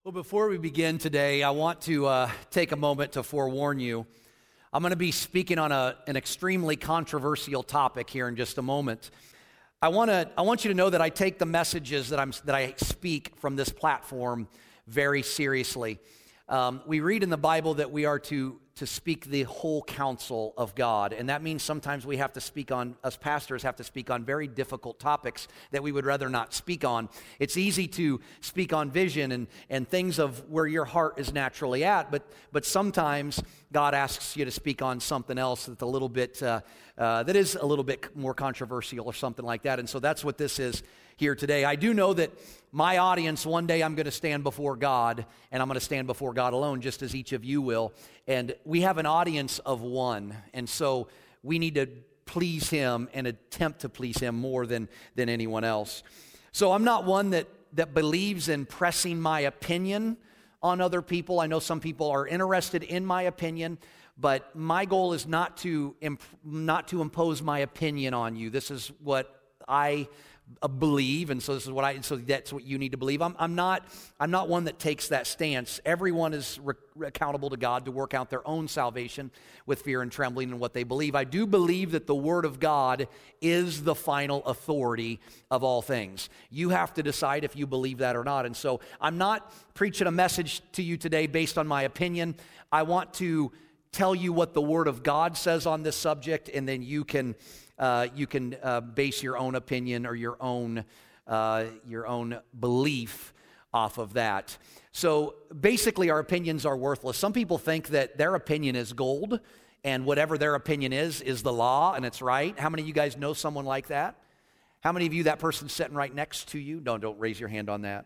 Well, before we begin today, I want to take a moment to forewarn you. I'm going to be speaking on an extremely controversial topic here in just a moment. I want you to know that I take the messages that I speak from this platform very seriously. We read in the Bible that we are to speak the whole counsel of God, and that means sometimes we have to speak on, us pastors have to speak on very difficult topics that we would rather not speak on. It's easy to speak on vision and things of where your heart is naturally at, but sometimes God asks you to speak on something else that's a little bit, that is a little bit more controversial or something like that, and so that's what this is here today. I do know that my audience, one day I'm going to stand before God, and I'm going to stand before God alone, just as each of you will. And we have an audience of one, and so we need to please Him and attempt to please Him more than anyone else. So I'm not one that believes in pressing my opinion on other people. I know some people are interested in my opinion, but my goal is not to impose my opinion on you. This is what I believe, and so this is what so that's what you need to believe. I'm not one that takes that stance. Everyone is accountable to God to work out their own salvation with fear and trembling in what they believe. I do believe that the Word of God is the final authority of all things. You have to decide if you believe that or not. And so I'm not preaching a message to you today based on my opinion. I want to tell you what the Word of God says on this subject, and then you can base your own opinion or your own belief off of that. So basically, our opinions are worthless. Some people think that their opinion is gold, and whatever their opinion is the law, and it's right. How many of you guys know someone like that? How many of you, that person's sitting right next to you? Don't raise your hand on that.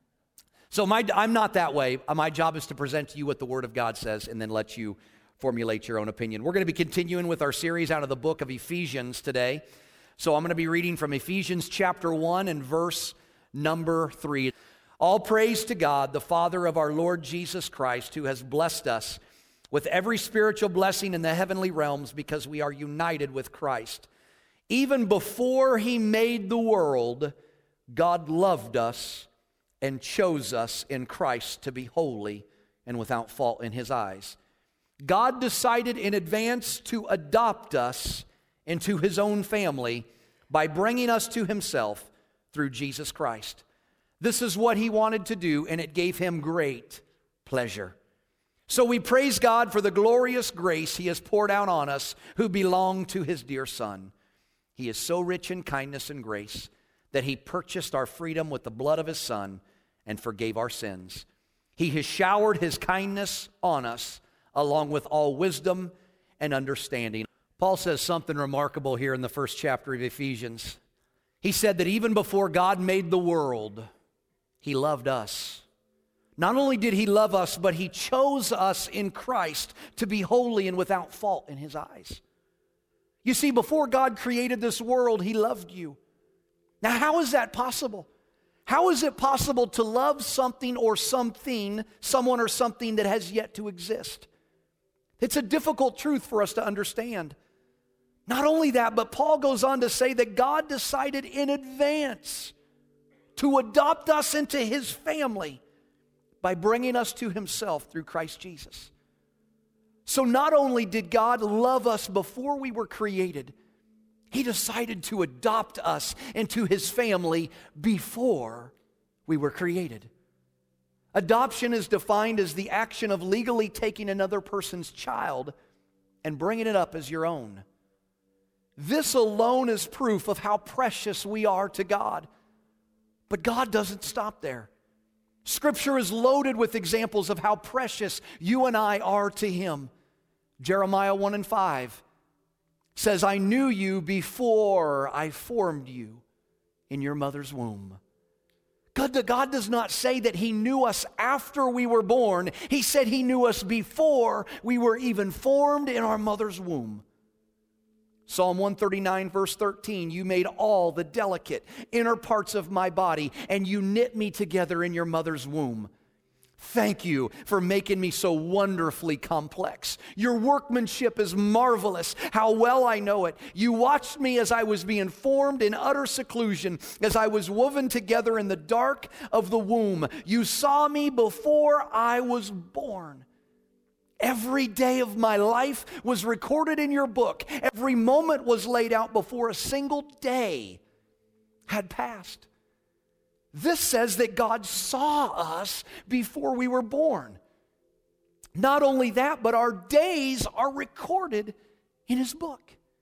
So I'm not that way. My job is to present to you what the Word of God says, and then let you formulate your own opinion. We're going to be continuing with our series out of the book of Ephesians today. So I'm going to be reading from Ephesians chapter 1 and verse number 3. All praise to God, the Father of our Lord Jesus Christ, who has blessed us with every spiritual blessing in the heavenly realms because we are united with Christ. Even before He made the world, God loved us and chose us in Christ to be holy and without fault in His eyes. God decided in advance to adopt us into His own family by bringing us to Himself through Jesus Christ. This is what He wanted to do, and it gave Him great pleasure. So we praise God for the glorious grace He has poured out on us who belong to His dear Son. He is so rich in kindness and grace that He purchased our freedom with the blood of His Son and forgave our sins. He has showered His kindness on us along with all wisdom and understanding. Paul says something remarkable here in the first chapter of Ephesians. He said that even before God made the world, He loved us. Not only did He love us, but He chose us in Christ to be holy and without fault in His eyes. You see, before God created this world, He loved you. Now, how is that possible? How is it possible to love something or something, someone or something that has yet to exist? It's a difficult truth for us to understand. Not only that, but Paul goes on to say that God decided in advance to adopt us into His family by bringing us to Himself through Christ Jesus. So not only did God love us before we were created, He decided to adopt us into His family before we were created. Adoption is defined as the action of legally taking another person's child and bringing it up as your own. This alone is proof of how precious we are to God. But God doesn't stop there. Scripture is loaded with examples of how precious you and I are to Him. Jeremiah 1 and 5 says, I knew you before I formed you in your mother's womb. God does not say that He knew us after we were born. He said He knew us before we were even formed in our mother's womb. Psalm 139 verse 13, you made all the delicate inner parts of my body, and you knit me together in your mother's womb. Thank you for making me so wonderfully complex. Your workmanship is marvelous. How well I know it. You watched me as I was being formed in utter seclusion, as I was woven together in the dark of the womb. You saw me before I was born. Every day of my life was recorded in your book. Every moment was laid out before a single day had passed. This says that God saw us before we were born. Not only that, but our days are recorded in His book.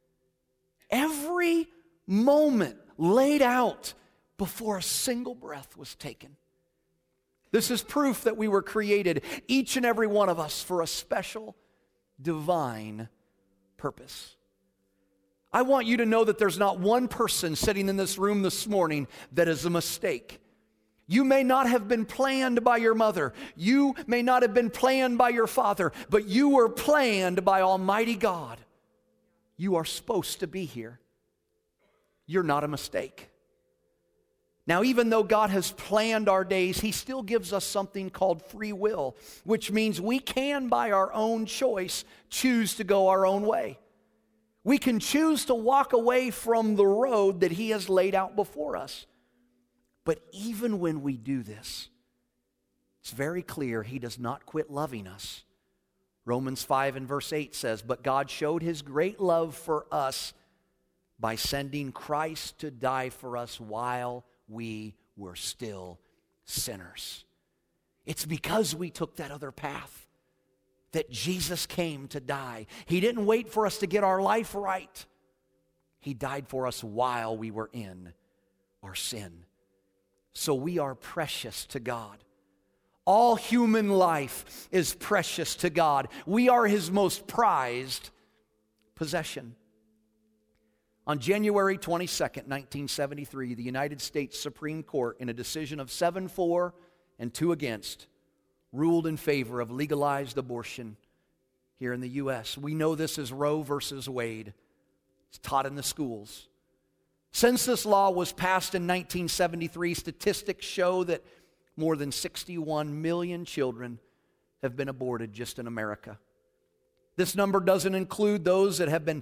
Every moment laid out before a single breath was taken. This is proof that we were created, each and every one of us, for a special divine purpose. I want you to know that there's not one person sitting in this room this morning that is a mistake. You may not have been planned by your mother. You may not have been planned by your father, but you were planned by Almighty God. You are supposed to be here. You're not a mistake. Now, even though God has planned our days, He still gives us something called free will, which means we can, by our own choice, choose to go our own way. We can choose to walk away from the road that He has laid out before us. But even when we do this, it's very clear He does not quit loving us. Romans 5 and verse 8 says, "But God showed His great love for us by sending Christ to die for us while we were still sinners." It's because we took that other path that Jesus came to die. He didn't wait for us to get our life right. He died for us while we were in our sin. So we are precious to God. All human life is precious to God. We are His most prized possession. On January 22nd, 1973, the United States Supreme Court, in a decision of 7-4 and 2 against, ruled in favor of legalized abortion here in the U.S. We know this as Roe versus Wade. It's taught in the schools. Since this law was passed in 1973, statistics show that more than 61 million children have been aborted just in America. This number doesn't include those that have been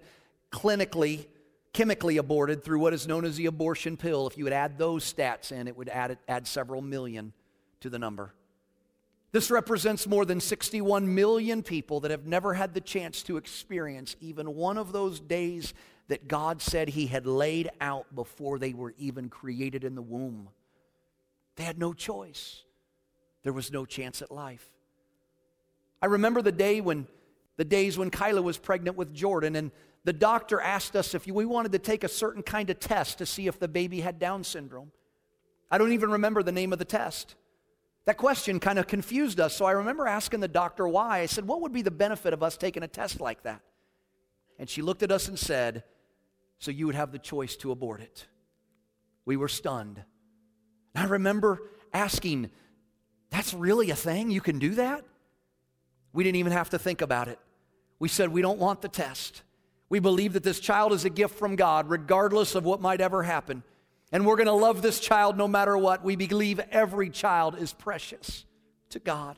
chemically aborted through what is known as the abortion pill. If you would add those stats in, it would add several million to the number. This represents more than 61 million people that have never had the chance to experience even one of those days that God said He had laid out before they were even created in the womb. They had no choice. There was no chance at life. I remember the days when Kyla was pregnant with Jordan, and the doctor asked us if we wanted to take a certain kind of test to see if the baby had Down syndrome. I don't even remember the name of the test. That question kind of confused us, so I remember asking the doctor why. I said, what would be the benefit of us taking a test like that? And she looked at us and said, so you would have the choice to abort it. We were stunned. I remember asking, that's really a thing? You can do that? We didn't even have to think about it. We said, we don't want the test. We believe that this child is a gift from God, regardless of what might ever happen. And we're going to love this child no matter what. We believe every child is precious to God.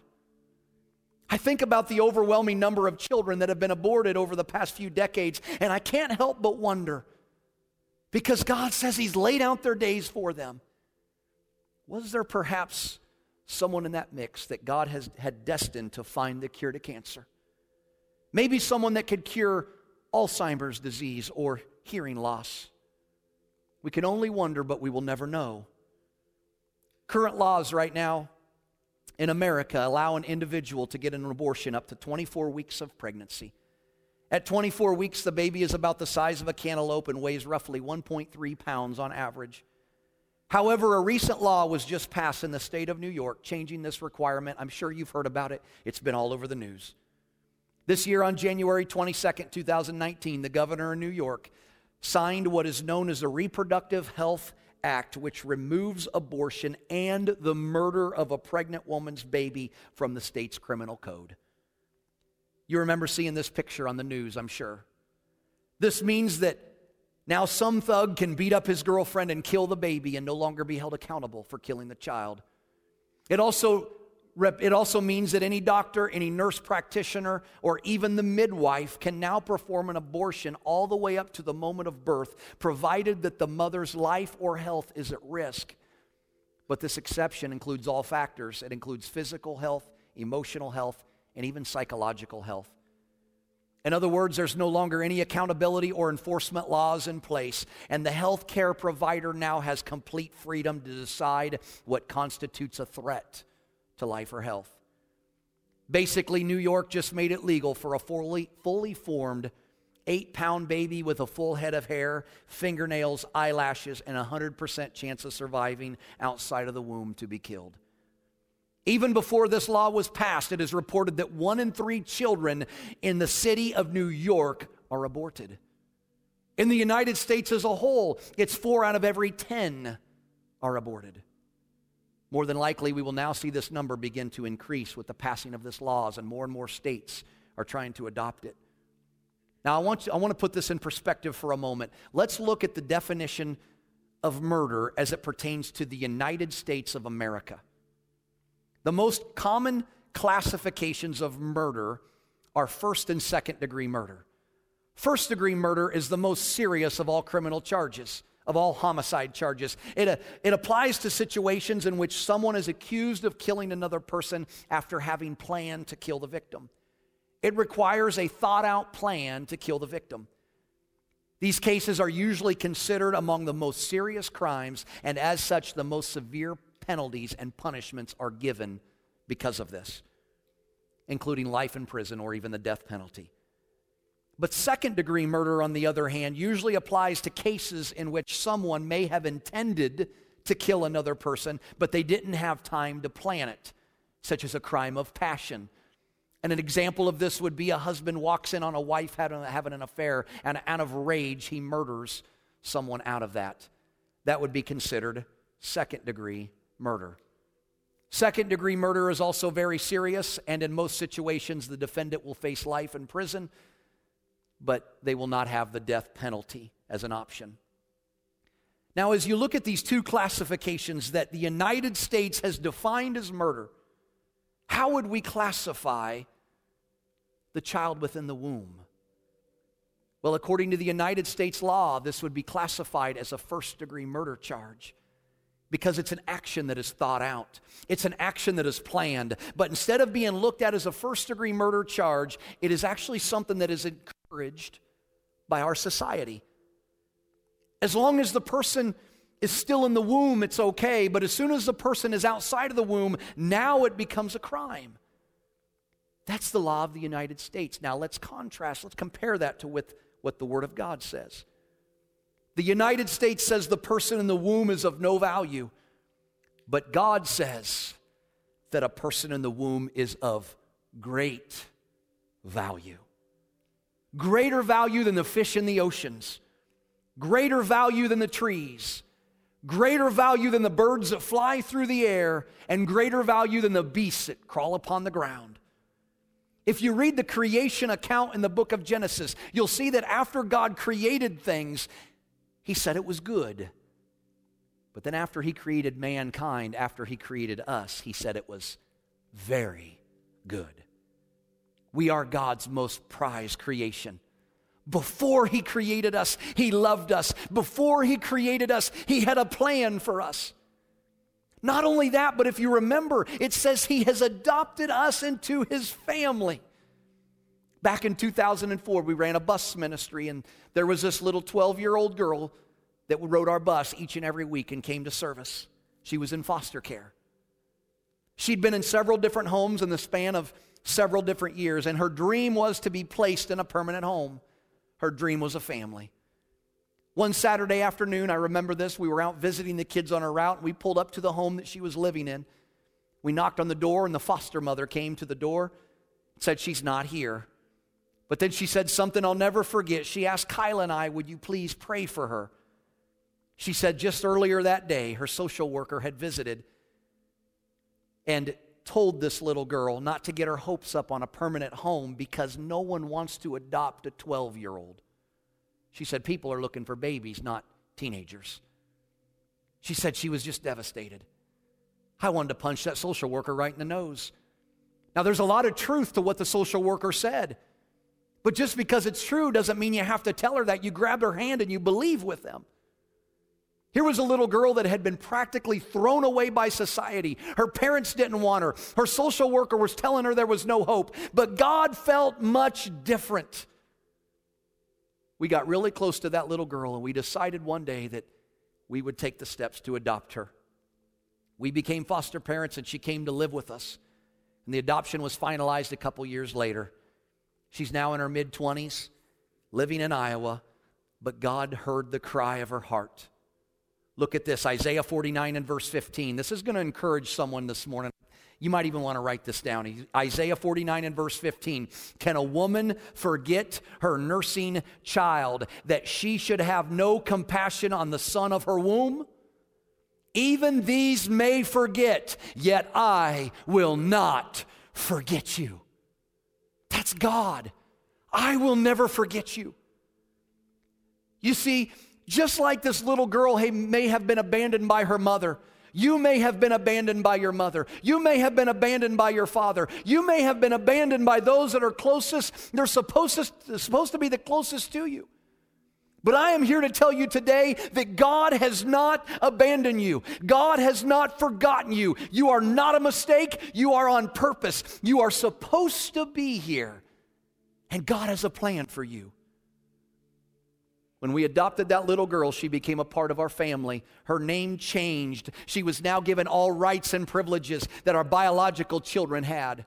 I think about the overwhelming number of children that have been aborted over the past few decades, and I can't help but wonder, because God says He's laid out their days for them. Was there perhaps someone in that mix that God had destined to find the cure to cancer? Maybe someone that could cure Alzheimer's disease or hearing loss. We can only wonder, but we will never know. Current laws right now in America allow an individual to get an abortion up to 24 weeks of pregnancy. At 24 weeks, the baby is about the size of a cantaloupe and weighs roughly 1.3 pounds on average. However, a recent law was just passed in the state of New York changing this requirement. I'm sure you've heard about it. It's been all over the news. This year on January 22nd, 2019, the governor of New York signed what is known as the Reproductive Health Act, which removes abortion and the murder of a pregnant woman's baby from the state's criminal code. You remember seeing this picture on the news, I'm sure. This means that now some thug can beat up his girlfriend and kill the baby and no longer be held accountable for killing the child. It also it also means that any doctor, any nurse practitioner, or even the midwife can now perform an abortion all the way up to the moment of birth, provided that the mother's life or health is at risk. But this exception includes all factors. It includes physical health, emotional health, and even psychological health. In other words, there's no longer any accountability or enforcement laws in place, and the health care provider now has complete freedom to decide what constitutes a threat to life or health. Basically, New York just made it legal for a fully formed 8-pound baby with a full head of hair, fingernails, eyelashes, and 100% chance of surviving outside of the womb to be killed. Even before this law was passed, it is reported that 1 in 3 children in the city of New York are aborted. In the United States as a whole, it's 4 out of every 10 are aborted. More than likely, we will now see this number begin to increase with the passing of this laws, and more states are trying to adopt it. Now, I want to put this in perspective for a moment. Let's look at the definition of murder as it pertains to the United States of America. The most common classifications of murder are first and second degree murder. First degree murder is the most serious of all criminal charges, of all homicide charges. It applies to situations in which someone is accused of killing another person after having planned to kill the victim. It requires a thought-out plan to kill the victim. These cases are usually considered among the most serious crimes, and as such, the most severe penalties and punishments are given because of this, including life in prison or even the death penalty. But second-degree murder, on the other hand, usually applies to cases in which someone may have intended to kill another person, but they didn't have time to plan it, such as a crime of passion. And an example of this would be a husband walks in on a wife having an affair, and out of rage, he murders someone out of that. That would be considered second-degree murder. Second-degree murder is also very serious, and in most situations, the defendant will face life in prison, but they will not have the death penalty as an option. Now, as you look at these two classifications that the United States has defined as murder, how would we classify the child within the womb? Well, according to the United States law, this would be classified as a first-degree murder charge because it's an action that is thought out. It's an action that is planned. But instead of being looked at as a first-degree murder charge, it is actually something that is encouraged by our society. As long as the person is still in the womb, it's okay. But as soon as the person is outside of the womb, now it becomes a crime. That's the law of the United States. Now let's compare that to with what the Word of God says. The United States says the person in the womb is of no value, but God says that a person in the womb is of great value. Greater value than the fish in the oceans, greater value than the trees, greater value than the birds that fly through the air, and greater value than the beasts that crawl upon the ground. If you read the creation account in the book of Genesis, you'll see that after God created things, He said it was good. But then after He created mankind, after He created us, He said it was very good. We are God's most prized creation. Before He created us, He loved us. Before He created us, He had a plan for us. Not only that, but if you remember, it says He has adopted us into His family. Back in 2004, we ran a bus ministry, and there was this little 12-year-old girl that rode our bus each and every week and came to service. She was in foster care. She'd been in several different homes in the span of several different years, and her dream was to be placed in a permanent home. Her dream was a family. One Saturday afternoon, I remember this, we were out visiting the kids on our route, and we pulled up to the home that she was living in. We knocked on the door, and the foster mother came to the door and said she's not here. But then she said something I'll never forget. She asked Kyla and I, would you please pray for her? She said just earlier that day, her social worker had visited and told this little girl not to get her hopes up on a permanent home because no one wants to adopt a 12-year-old. She said people are looking for babies, not teenagers. She said she was just devastated. I wanted to punch that social worker right in the nose. Now, there's a lot of truth to what the social worker said. But just because it's true doesn't mean you have to tell her that. You grab her hand and you believe with them. Here was a little girl that had been practically thrown away by society. Her parents didn't want her. Her social worker was telling her there was no hope. But God felt much different. We got really close to that little girl, and we decided one day that we would take the steps to adopt her. We became foster parents, and she came to live with us. And the adoption was finalized a couple years later. She's now in her mid-20s, living in Iowa, but God heard the cry of her heart. Look at this, Isaiah 49 and verse 15. This is going to encourage someone this morning. You might even want to write this down. Isaiah 49 and verse 15. Can a woman forget her nursing child, that she should have no compassion on the son of her womb? Even these may forget, yet I will not forget you. That's God. I will never forget you. You see, just like this little girl may have been abandoned by her mother, you may have been abandoned by your mother. You may have been abandoned by your father. You may have been abandoned by those that are closest. They're supposed to be the closest to you. But I am here to tell you today that God has not abandoned you. God has not forgotten you. You are not a mistake. You are on purpose. You are supposed to be here. And God has a plan for you. When we adopted that little girl, she became a part of our family. Her name changed. She was now given all rights and privileges that our biological children had.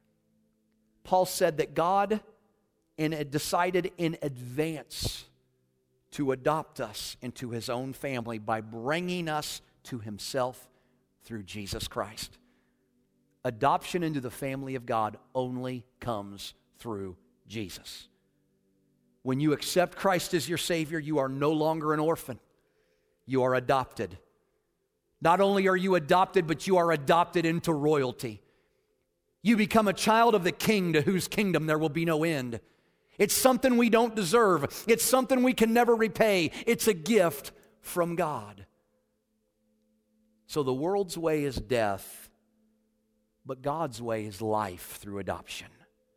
Paul said that God decided in advance to adopt us into his own family by bringing us to himself through Jesus Christ. Adoption into the family of God only comes through Jesus. When you accept Christ as your Savior, you are no longer an orphan. You are adopted. Not only are you adopted, but you are adopted into royalty. You become a child of the King, to whose kingdom there will be no end. It's something we don't deserve. It's something we can never repay. It's a gift from God. So the world's way is death, but God's way is life through adoption.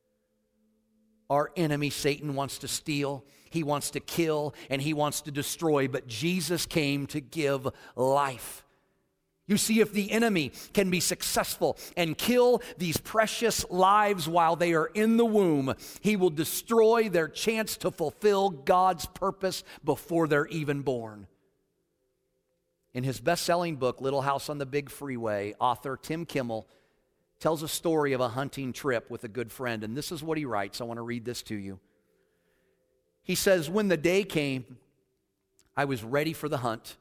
Our enemy, Satan, wants to steal, he wants to kill, and he wants to destroy, but Jesus came to give life. You see, if the enemy can be successful and kill these precious lives while they are in the womb, he will destroy their chance to fulfill God's purpose before they're even born. In his best-selling book, Little House on the Big Freeway, author Tim Kimmel tells a story of a hunting trip with a good friend, and this is what he writes. I want to read this to you. He says, when the day came, I was ready for the hunt.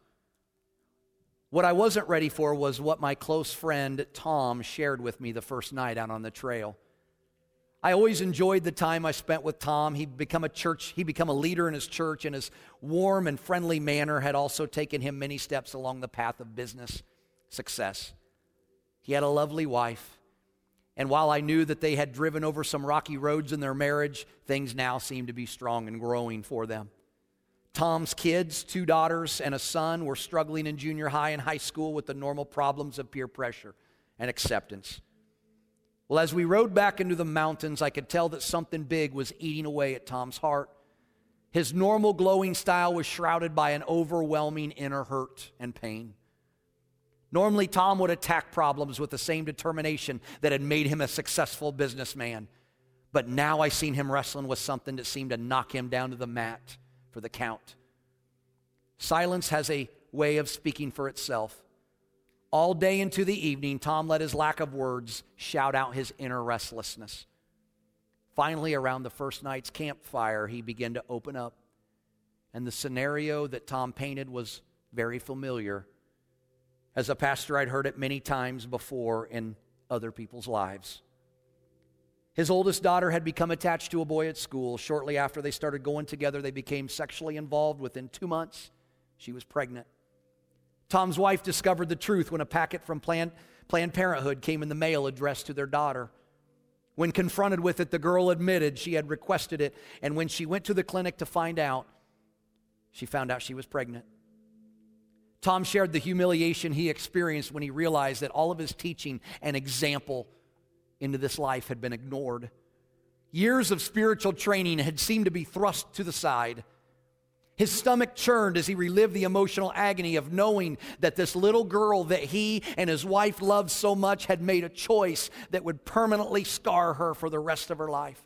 What I wasn't ready for was what my close friend Tom shared with me the first night out on the trail. I always enjoyed the time I spent with Tom. He'd become a leader in his church, and his warm and friendly manner had also taken him many steps along the path of business success. He had a lovely wife, and while I knew that they had driven over some rocky roads in their marriage, things now seemed to be strong and growing for them. Tom's kids, 2 daughters and a son, were struggling in junior high and high school with the normal problems of peer pressure and acceptance. Well, as we rode back into the mountains, I could tell that something big was eating away at Tom's heart. His normal glowing style was shrouded by an overwhelming inner hurt and pain. Normally, Tom would attack problems with the same determination that had made him a successful businessman. But now I seen him wrestling with something that seemed to knock him down to the mat for the count. Silence has a way of speaking for itself. All day into the evening, Tom let his lack of words shout out his inner restlessness. Finally, around the first night's campfire, he began to open up. And the scenario that Tom painted was very familiar. As a pastor, I'd heard it many times before in other people's lives. His oldest daughter had become attached to a boy at school. Shortly after they started going together, they became sexually involved. Within 2 months, she was pregnant. Tom's wife discovered the truth when a packet from Planned Parenthood came in the mail addressed to their daughter. When confronted with it, the girl admitted she had requested it, and when she went to the clinic to find out, she found out she was pregnant. Tom shared the humiliation he experienced when he realized that all of his teaching and example into this life had been ignored. Years of spiritual training had seemed to be thrust to the side. His stomach churned as he relived the emotional agony of knowing that this little girl that he and his wife loved so much had made a choice that would permanently scar her for the rest of her life.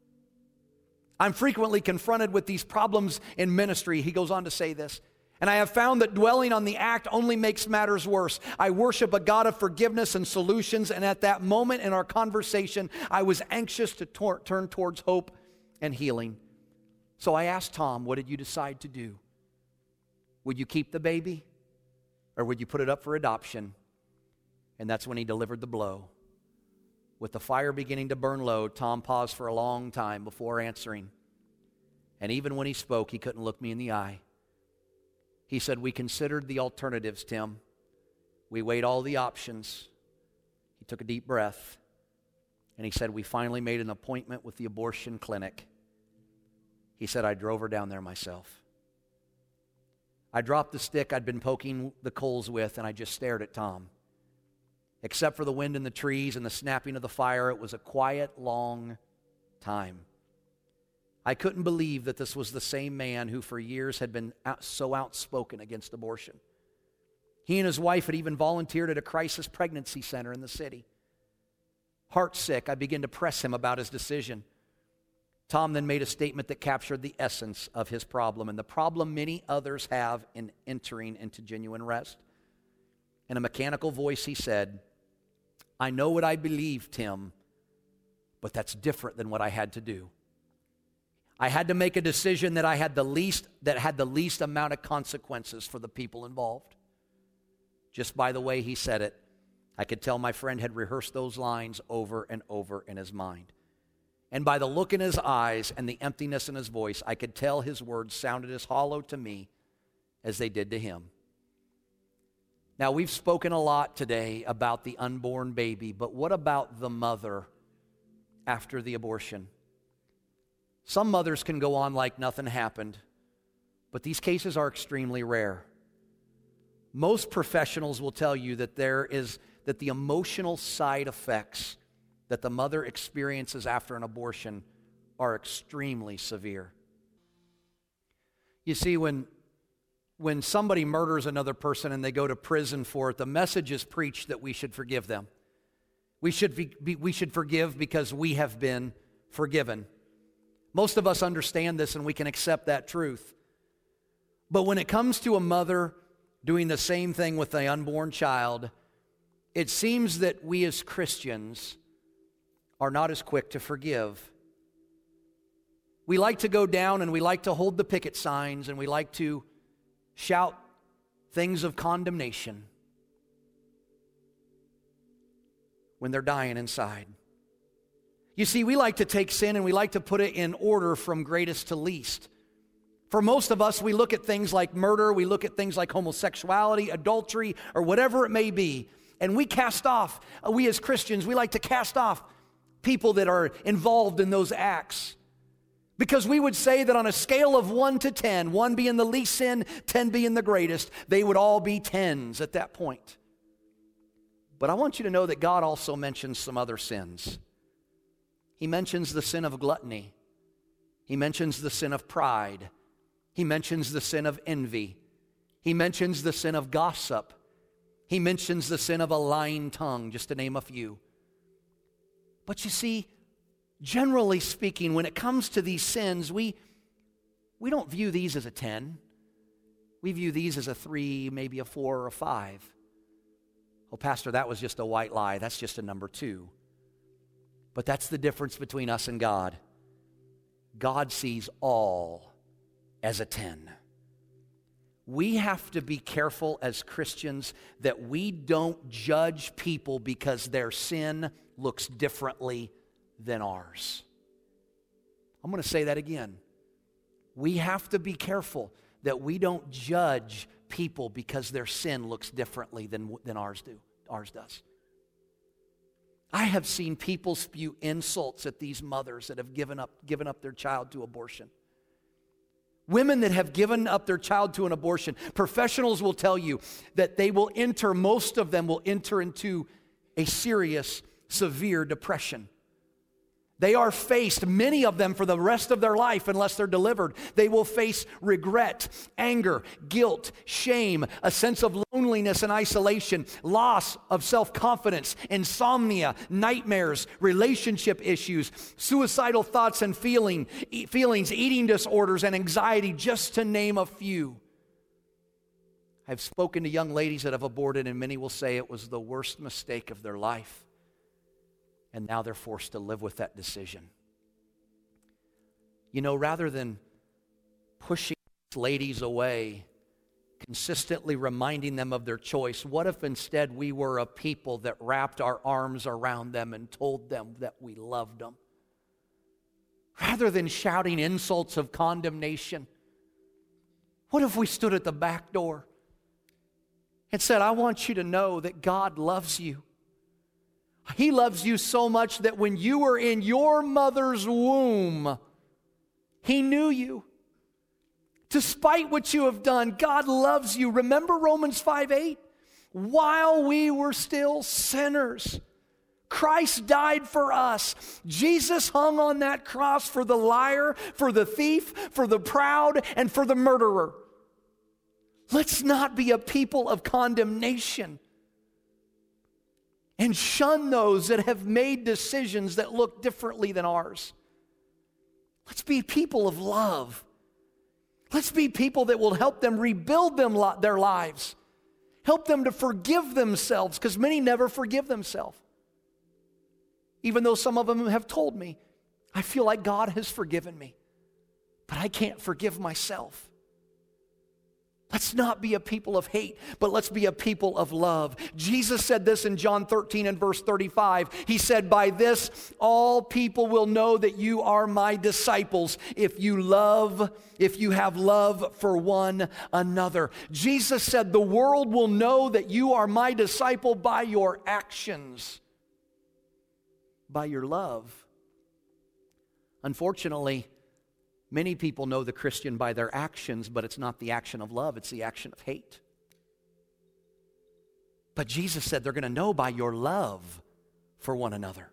I'm frequently confronted with these problems in ministry. He goes on to say this. And I have found that dwelling on the act only makes matters worse. I worship a God of forgiveness and solutions, and at that moment in our conversation, I was anxious to turn towards hope and healing. So I asked Tom, what did you decide to do? Would you keep the baby, or would you put it up for adoption? And that's when he delivered the blow. With the fire beginning to burn low, Tom paused for a long time before answering. And even when he spoke, he couldn't look me in the eye. He said, we considered the alternatives, Tim. We weighed all the options. He took a deep breath, and he said, we finally made an appointment with the abortion clinic. He said, I drove her down there myself. I dropped the stick I'd been poking the coals with, and I just stared at Tom. Except for the wind in the trees and the snapping of the fire, it was a quiet, long time. I couldn't believe that this was the same man who for years had been so outspoken against abortion. He and his wife had even volunteered at a crisis pregnancy center in the city. Heartsick, I began to press him about his decision. Tom then made a statement that captured the essence of his problem and the problem many others have in entering into genuine rest. In a mechanical voice, he said, I know what I believe, Tim, but that's different than what I had to do. I had to make a decision that had the least amount of consequences for the people involved. Just by the way he said it, I could tell my friend had rehearsed those lines over and over in his mind. And by the look in his eyes and the emptiness in his voice, I could tell his words sounded as hollow to me as they did to him. Now, we've spoken a lot today about the unborn baby, but what about the mother after the abortion? Some mothers can go on like nothing happened, but these cases are extremely rare. Most professionals will tell you that the emotional side effects that the mother experiences after an abortion are extremely severe. You see, when somebody murders another person and they go to prison for it, the message is preached that we should forgive them. We should forgive because we have been forgiven. Most of us understand this and we can accept that truth. But when it comes to a mother doing the same thing with an unborn child, it seems that we as Christians are not as quick to forgive. We like to go down and we like to hold the picket signs and we like to shout things of condemnation when they're dying inside. You see, we like to take sin and we like to put it in order from greatest to least. For most of us, we look at things like murder, we look at things like homosexuality, adultery, or whatever it may be, and we as Christians, we like to cast off people that are involved in those acts. Because we would say that on a scale of 1 to 10, 1 being the least sin, 10 being the greatest, they would all be 10s at that point. But I want you to know that God also mentions some other sins. He mentions the sin of gluttony. He mentions the sin of pride. He mentions the sin of envy. He mentions the sin of gossip. He mentions the sin of a lying tongue, just to name a few. But you see, generally speaking, when it comes to these sins, we don't view these as a 10. We view these as a 3, maybe a 4 or a 5. Oh, Pastor, that was just a white lie. That's just a number 2. But that's the difference between us and God. God sees all as a 10. We have to be careful as Christians that we don't judge people because their sin looks differently than ours. I'm going to say that again. We have to be careful that we don't judge people because their sin looks differently than ours does. I have seen people spew insults at these mothers that have given up their child to abortion. Women that have given up their child to an abortion, professionals will tell you that most of them will enter into a serious, severe depression. They are faced, many of them, for the rest of their life, unless they're delivered. They will face regret, anger, guilt, shame, a sense of loneliness and isolation, loss of self-confidence, insomnia, nightmares, relationship issues, suicidal thoughts and feelings, eating disorders, and anxiety, just to name a few. I've spoken to young ladies that have aborted, and many will say it was the worst mistake of their life. And now they're forced to live with that decision. You know, rather than pushing these ladies away, consistently reminding them of their choice, what if instead we were a people that wrapped our arms around them and told them that we loved them? Rather than shouting insults of condemnation, what if we stood at the back door and said, I want you to know that God loves you. He loves you so much that when you were in your mother's womb, He knew you. Despite what you have done, God loves you. Remember Romans 5:8? While we were still sinners, Christ died for us. Jesus hung on that cross for the liar, for the thief, for the proud, and for the murderer. Let's not be a people of condemnation and shun those that have made decisions that look differently than ours. Let's be people of love. Let's be people that will help them rebuild their lives. Help them to forgive themselves, because many never forgive themselves. Even though some of them have told me, I feel like God has forgiven me, but I can't forgive myself. Let's not be a people of hate, but let's be a people of love. Jesus said this in John 13 and verse 35. He said, by this all people will know that you are my disciples if you have love for one another. Jesus said, the world will know that you are my disciple by your actions, by your love. Unfortunately, many people know the Christian by their actions, but it's not the action of love, it's the action of hate. But Jesus said they're going to know by your love for one another.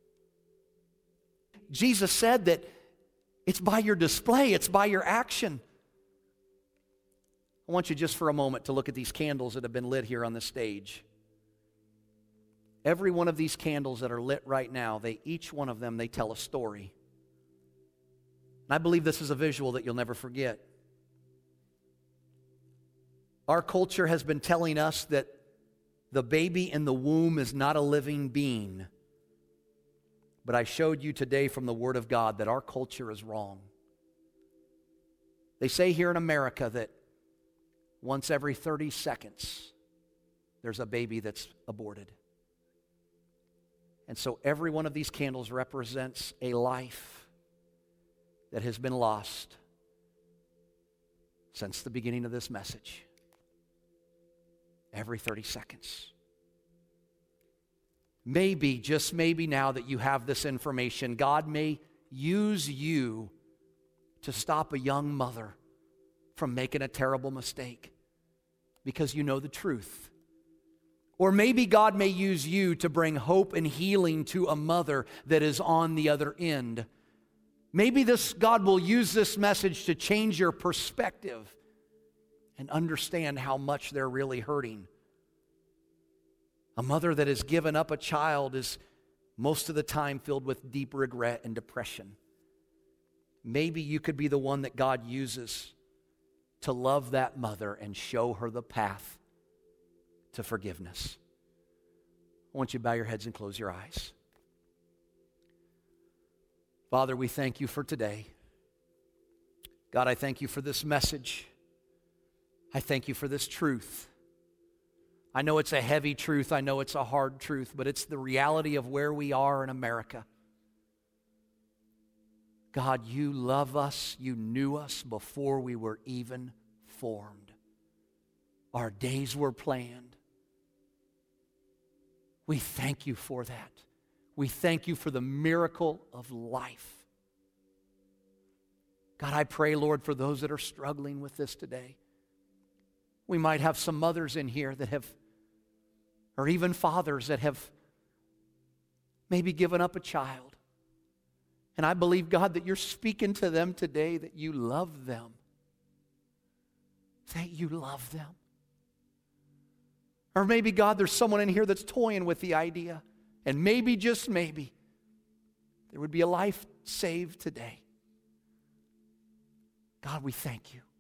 Jesus said that it's by your display, it's by your action. I want you just for a moment to look at these candles that have been lit here on the stage. Every one of these candles that are lit right now, each one of them, they tell a story. And I believe this is a visual that you'll never forget. Our culture has been telling us that the baby in the womb is not a living being. But I showed you today from the Word of God that our culture is wrong. They say here in America that once every 30 seconds, there's a baby that's aborted. And so every one of these candles represents a life that has been lost since the beginning of this message. Every 30 seconds. Maybe, just maybe now that you have this information, God may use you to stop a young mother from making a terrible mistake because you know the truth. Or maybe God may use you to bring hope and healing to a mother that is on the other end. Maybe God will use this message to change your perspective and understand how much they're really hurting. A mother that has given up a child is most of the time filled with deep regret and depression. Maybe you could be the one that God uses to love that mother and show her the path to forgiveness. I want you to bow your heads and close your eyes. Father, we thank you for today. God, I thank you for this message. I thank you for this truth. I know it's a heavy truth. I know it's a hard truth, but it's the reality of where we are in America. God, you love us. You knew us before we were even formed. Our days were planned. We thank you for that. We thank you for the miracle of life. God, I pray, Lord, for those that are struggling with this today. We might have some mothers in here that have, or even fathers that have maybe given up a child. And I believe, God, that you're speaking to them today, that you love them. That you love them. Or maybe, God, there's someone in here that's toying with the idea. And maybe, just maybe, there would be a life saved today. God, we thank you.